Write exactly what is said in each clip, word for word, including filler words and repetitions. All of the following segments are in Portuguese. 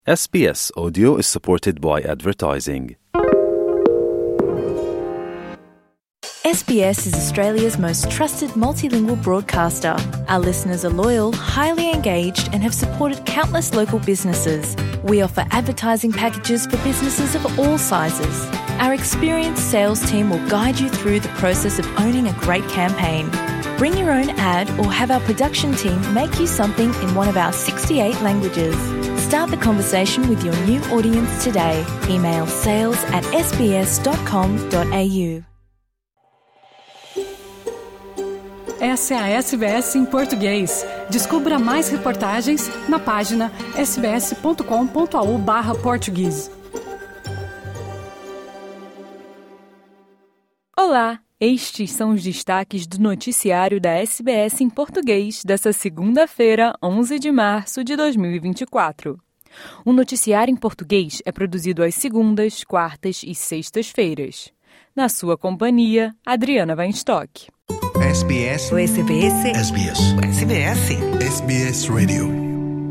S B S Audio is supported by advertising. S B S is Australia's most trusted multilingual broadcaster. Our listeners are loyal, highly engaged, and have supported countless local businesses. We offer advertising packages for businesses of all sizes. Our experienced sales team will guide you through the process of owning a great campaign. Bring your own ad or have our production team make you something in one of our sixty-eight languages. Start the conversation with your new audience today. Email sales at s b s dot com dot a u. Essa é a S B S em português. Descubra mais reportagens na página s b s ponto com ponto a u barra português. Olá, estes são os destaques do noticiário da S B S em português desta segunda-feira, onze de março de dois mil e vinte e quatro. O noticiário em português é produzido às segundas, quartas e sextas-feiras. Na sua companhia, Adriana Weinstock. S B S. O S B S. S B S. O S B S. S B S Radio.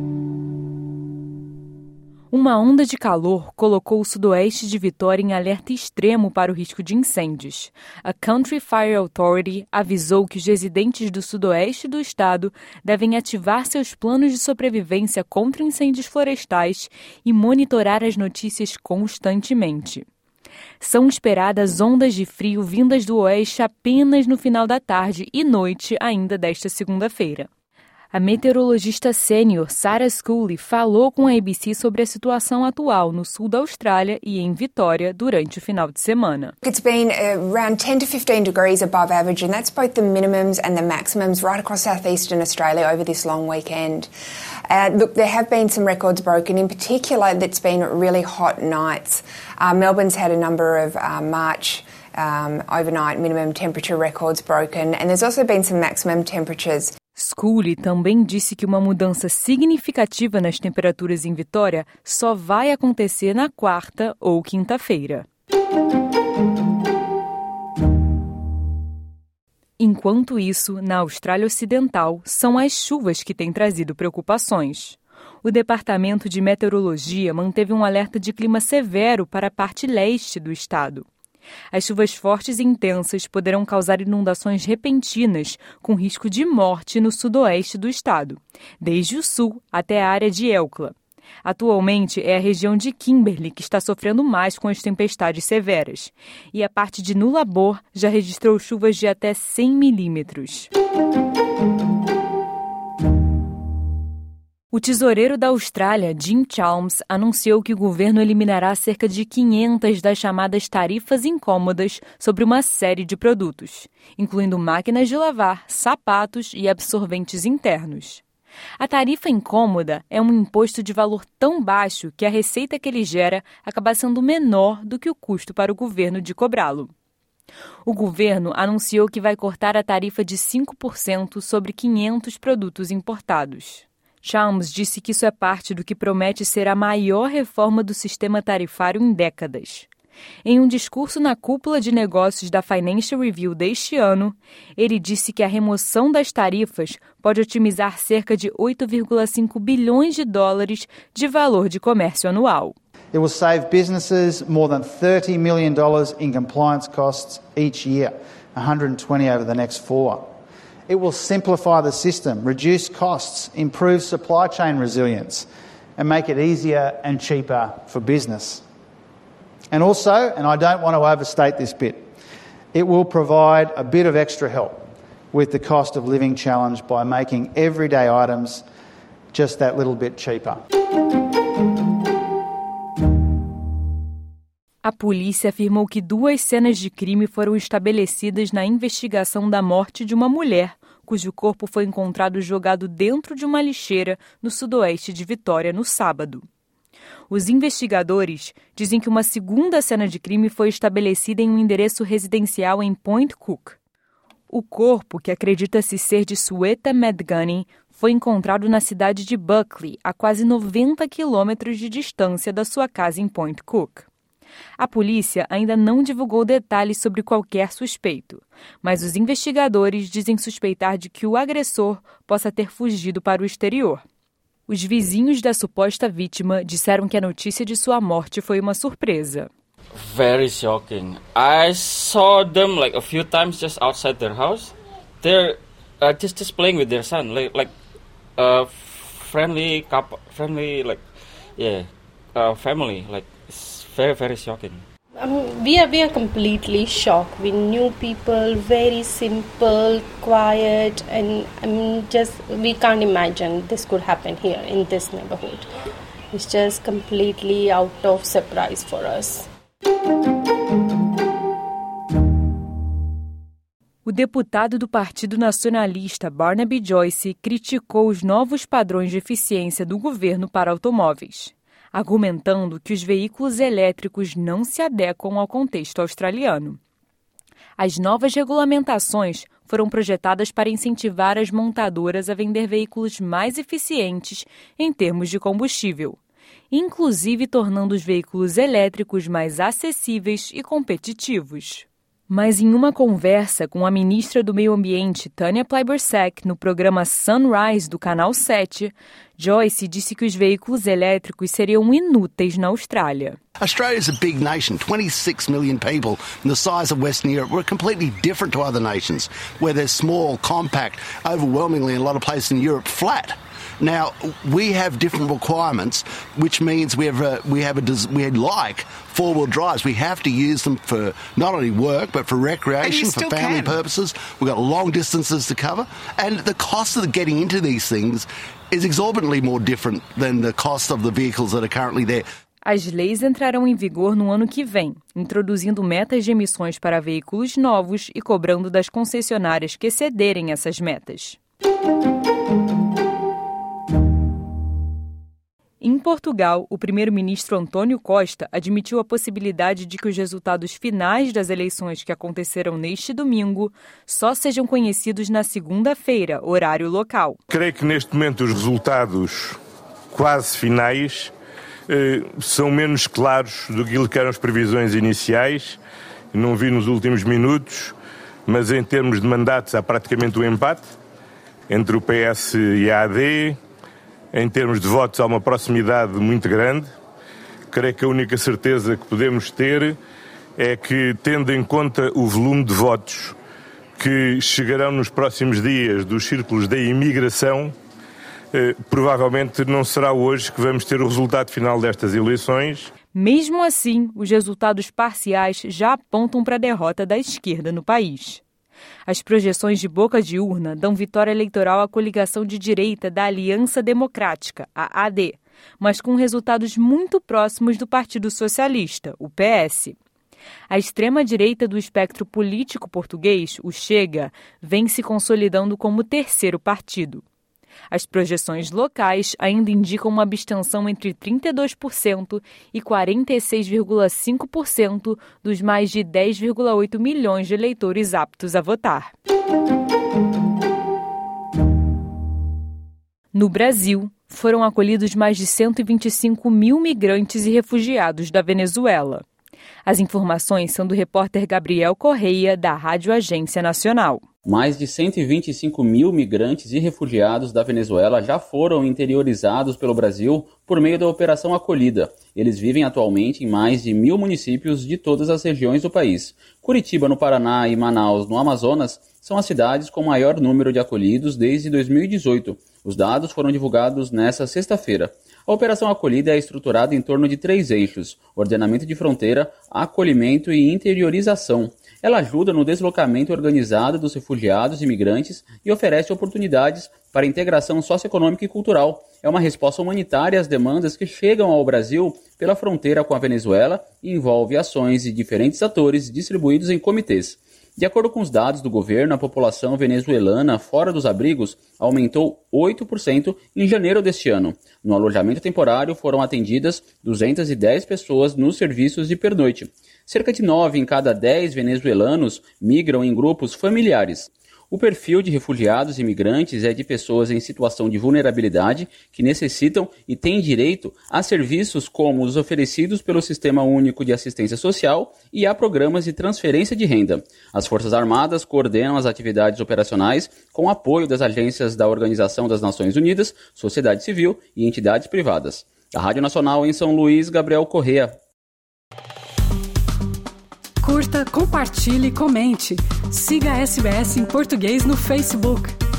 Uma onda de calor colocou o sudoeste de Vitória em alerta extremo para o risco de incêndios. A Country Fire Authority avisou que os residentes do sudoeste do estado devem ativar seus planos de sobrevivência contra incêndios florestais e monitorar as notícias constantemente. São esperadas ondas de frio vindas do oeste apenas no final da tarde e noite ainda desta segunda-feira. A meteorologista sênior Sarah Scully falou com a A B C sobre a situação atual no sul da Austrália e em Vitória durante o final de semana. It's been around ten to fifteen degrees above average, and that's both the minimums and the maximums right across southeastern Australia over this long weekend. Uh, look, there have been some records broken, in particular that's been really hot nights. Uh, Melbourne's had a number of uh, March um, overnight minimum temperature records broken, and there's also been some maximum temperatures. Scully também disse que uma mudança significativa nas temperaturas em Vitória só vai acontecer na quarta ou quinta-feira. Enquanto isso, na Austrália Ocidental, são as chuvas que têm trazido preocupações. O Departamento de Meteorologia manteve um alerta de clima severo para a parte leste do estado. As chuvas fortes e intensas poderão causar inundações repentinas com risco de morte no sudoeste do estado, desde o sul até a área de Elkla. Atualmente é a região de Kimberley que está sofrendo mais com as tempestades severas, e a parte de Nullarbor já registrou chuvas de até cem milímetros. O tesoureiro da Austrália, Jim Chalmers, anunciou que o governo eliminará cerca de quinhentas das chamadas tarifas incômodas sobre uma série de produtos, incluindo máquinas de lavar, sapatos e absorventes internos. A tarifa incômoda é um imposto de valor tão baixo que a receita que ele gera acaba sendo menor do que o custo para o governo de cobrá-lo. O governo anunciou que vai cortar a tarifa de cinco por cento sobre quinhentos produtos importados. Chalmers disse que isso é parte do que promete ser a maior reforma do sistema tarifário em décadas. Em um discurso na cúpula de negócios da Financial Review deste ano, ele disse que a remoção das tarifas pode otimizar cerca de oito vírgula cinco bilhões de dólares de valor de comércio anual. It will save businesses more than thirty million dollars in compliance costs each year, one hundred twenty over the next four. It will simplify the system, reduce costs, improve supply chain resilience, and make it easier and cheaper for business. And also, and I don't want to overstate this bit, it will provide a bit of extra help with the cost of living challenge by making everyday items just that little bit cheaper. A polícia afirmou que duas cenas de crime foram estabelecidas na investigação da morte de uma mulher, cujo corpo foi encontrado jogado dentro de uma lixeira no sudoeste de Vitória no sábado. Os investigadores dizem que uma segunda cena de crime foi estabelecida em um endereço residencial em Point Cook. O corpo, que acredita-se ser de Sweta Madgani, foi encontrado na cidade de Buckley, a quase noventa quilômetros de distância da sua casa em Point Cook. A polícia ainda não divulgou detalhes sobre qualquer suspeito, mas os investigadores dizem suspeitar de que o agressor possa ter fugido para o exterior. Os vizinhos da suposta vítima disseram que a notícia de sua morte foi uma surpresa. Very shocking. I saw them like a few times just outside their house. They're uh, just just playing with their son, like like uh, friendly couple, friendly like yeah, uh, family. Like it's very very shocking. Um, we are we are completely shocked. We knew people, very simple, quiet, and um, just we can't imagine this could happen here in this neighborhood. It's just completely out of surprise for us. O deputado do Partido Nacionalista, Barnaby Joyce, criticou os novos padrões de eficiência do governo para automóveis, argumentando que os veículos elétricos não se adequam ao contexto australiano. As novas regulamentações foram projetadas para incentivar as montadoras a vender veículos mais eficientes em termos de combustível, inclusive tornando os veículos elétricos mais acessíveis e competitivos. Mas em uma conversa com a ministra do Meio Ambiente, Tanya Plibersek, no programa Sunrise do Canal sete, Joyce disse que os veículos elétricos seriam inúteis na Austrália. Australia is a big nation, twenty-six million people, and the size of Western Europe. We're completely different to other nations, where they're small, compact, overwhelmingly in a lot of places in Europe, flat. Now, we have different requirements, which means we have a, we have a, we like four-wheel drives. We have to use them for not only work, but for recreation, for family can. purposes. We've got long distances to cover. And the cost of getting into these things is exorbitantly more different than the cost of the vehicles that are currently there. As leis entrarão em vigor no ano que vem, introduzindo metas de emissões para veículos novos e cobrando das concessionárias que excederem essas metas. Em Portugal, o primeiro-ministro António Costa admitiu a possibilidade de que os resultados finais das eleições que aconteceram neste domingo só sejam conhecidos na segunda-feira, horário local. Creio que neste momento os resultados quase finais eh, são menos claros do que eram as previsões iniciais. Não vi nos últimos minutos, mas em termos de mandatos há praticamente um empate entre o P S e a A D. Em termos de votos há uma proximidade muito grande. Creio que a única certeza que podemos ter é que, tendo em conta o volume de votos que chegarão nos próximos dias dos círculos da imigração, eh, provavelmente não será hoje que vamos ter o resultado final destas eleições. Mesmo assim, os resultados parciais já apontam para a derrota da esquerda no país. As projeções de boca de urna dão vitória eleitoral à coligação de direita da Aliança Democrática, a A D, mas com resultados muito próximos do Partido Socialista, o P S. A extrema-direita do espectro político português, o Chega, vem se consolidando como terceiro partido. As projeções locais ainda indicam uma abstenção entre trinta e dois por cento e quarenta e seis vírgula cinco por cento dos mais de dez vírgula oito milhões de eleitores aptos a votar. No Brasil, foram acolhidos mais de cento e vinte e cinco mil migrantes e refugiados da Venezuela. As informações são do repórter Gabriel Correia, da Rádio Agência Nacional. Mais de cento e vinte e cinco mil migrantes e refugiados da Venezuela já foram interiorizados pelo Brasil por meio da Operação Acolhida. Eles vivem atualmente em mais de mil municípios de todas as regiões do país. Curitiba, no Paraná, e Manaus, no Amazonas, são as cidades com maior número de acolhidos desde dois mil e dezoito. Os dados foram divulgados nesta sexta-feira. A Operação Acolhida é estruturada em torno de três eixos: ordenamento de fronteira, acolhimento e interiorização. Ela ajuda no deslocamento organizado dos refugiados e imigrantes e oferece oportunidades para integração socioeconômica e cultural. É uma resposta humanitária às demandas que chegam ao Brasil pela fronteira com a Venezuela e envolve ações de diferentes atores distribuídos em comitês. De acordo com os dados do governo, a população venezuelana fora dos abrigos aumentou oito por cento em janeiro deste ano. No alojamento temporário foram atendidas duzentas e dez pessoas nos serviços de pernoite. Cerca de nove em cada dez venezuelanos migram em grupos familiares. O perfil de refugiados e imigrantes é de pessoas em situação de vulnerabilidade que necessitam e têm direito a serviços como os oferecidos pelo Sistema Único de Assistência Social e a programas de transferência de renda. As Forças Armadas coordenam as atividades operacionais com apoio das agências da Organização das Nações Unidas, sociedade civil e entidades privadas. Da Rádio Nacional em São Luís, Gabriel Correa. Curta, compartilhe e comente. Siga a S B S em português no Facebook.